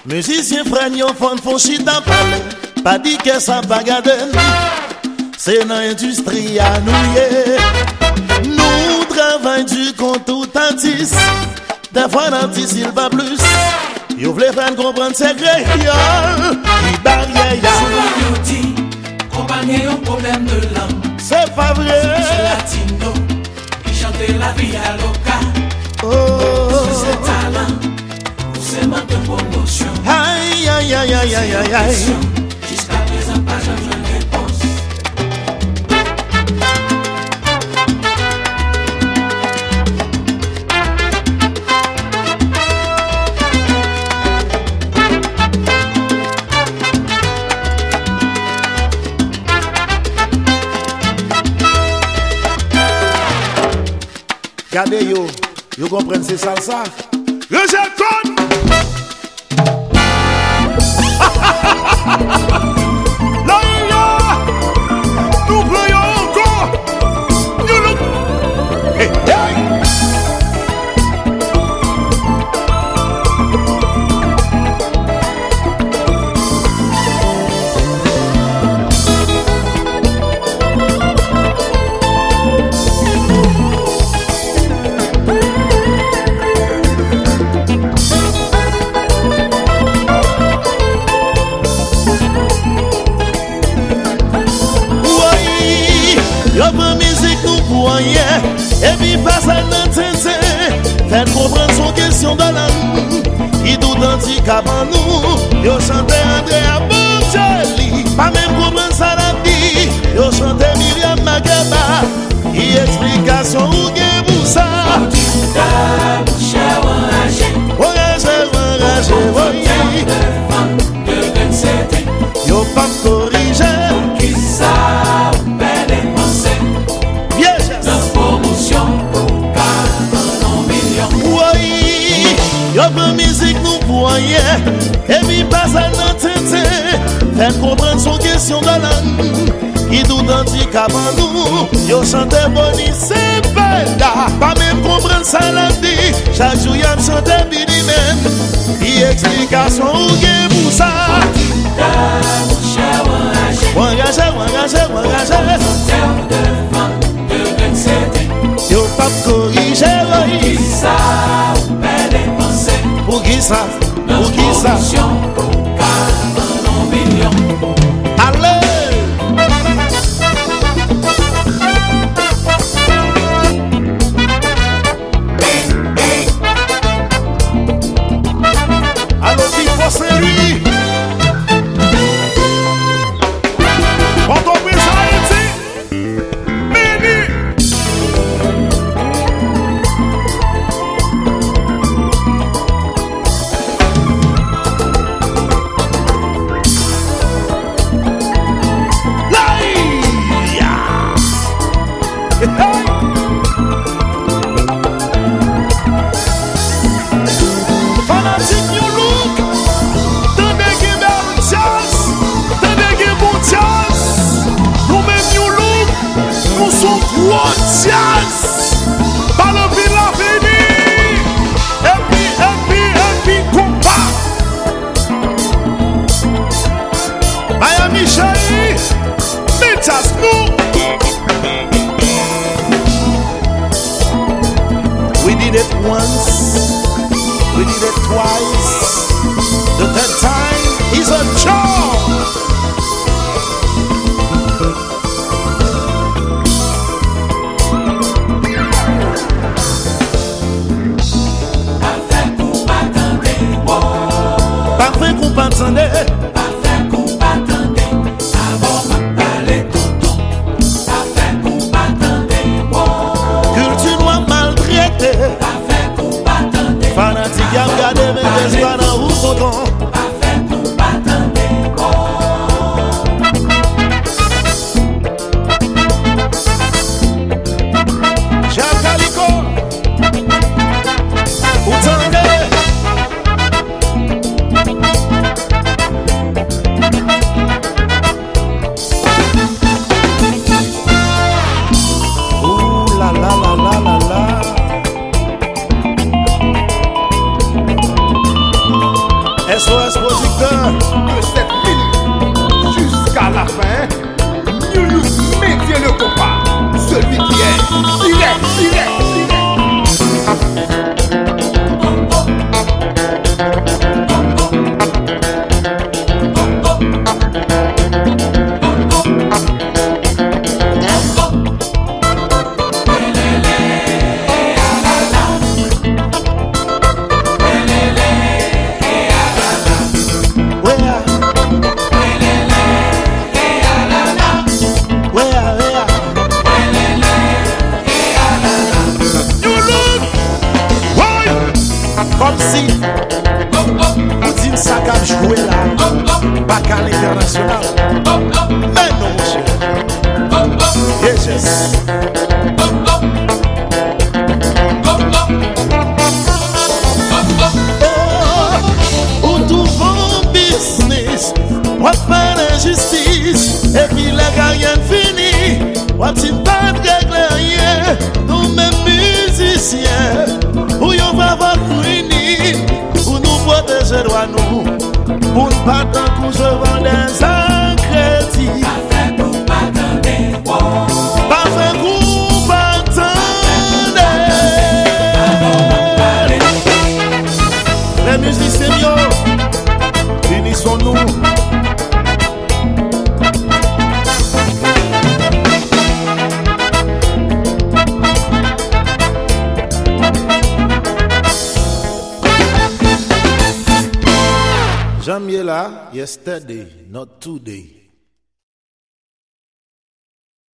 Musicien frère, yon font chita parler. Pas dit que ça bagarre. C'est dans l'industrie à nous. Nous travaillons du compte tout artiste. Des fois l'artiste il va plus. Yo vle faire comprendre secret. Il barrière. Souvent yo dit, compagnie un problème de langue. C'est pas vrai. C'est latino qui chante la vie à loca. C'est talent, ou c'est manque de promotion. Aïe aïe aïe aïe aïe aïe aïe. Jusqu'à présent pas jamais de réponse. Regardez yo comprennent c'est salsa. Rejette code. Là il y a, nous prenons encore. Nous le. Hey, hey. Et puis passe à notre faites comprendre son question de langue. Il doute handicap en nous. Yo chante Andrea Bocelli. Pas même comprendre ça la vie. Yo chante Miriam Makeba. Y explication ou gen pour ça. Yo pas corriger. Qui ça ou belle et pensée. Yo prend musique nous voyons. Et puis passe à notre tête. Faites comprendre son question de langue. Il doute handicap en nous. Yo chante Bonnie c'est bella. Pas même comprendre ça la vie. Chaque jour y'a chante Billy Man. Y explication ou gen pour ça. Engagé. Yo pas corriger. Pour qui ça? Allez! Allô, Pipo, c'est lui! Entreprise Haïti, Mini. Fanatique New Look, Tendez qui belle jazz, tendez qui bon jazz. Nous-mêmes New Look, nous sommes gros jazz. Par le ville la fini. Et puis, combat. Miami Chérie, mais jazz nous. we did it once, we did it twice, the third time is a charm. Parfait qu'on pas attendait. Culture noire maltraitée. Fanatique, y'a regardé mes espoirs dans où content. de cette minute jusqu'à la fin, nous mettons le compas. Celui qui est, il est. Comme si vous dites ça qu'a joué là, pas qu'à l'international. Mais non, monsieur. Yes. Ou tout bon business, ou faire l'injustice, et puis la gagne fini, ou t'y pas de règle rien, nous mêmes musiciens, ou y'en va voir pour nous protéger droit nous, pour ne pas tant qu'on se vend des ingrédients. Pas fait coup, pas attendez. Pas fait coup, pas attendez. Les musiciens mieux, unissons-nous. Jamie là, yesterday, not today.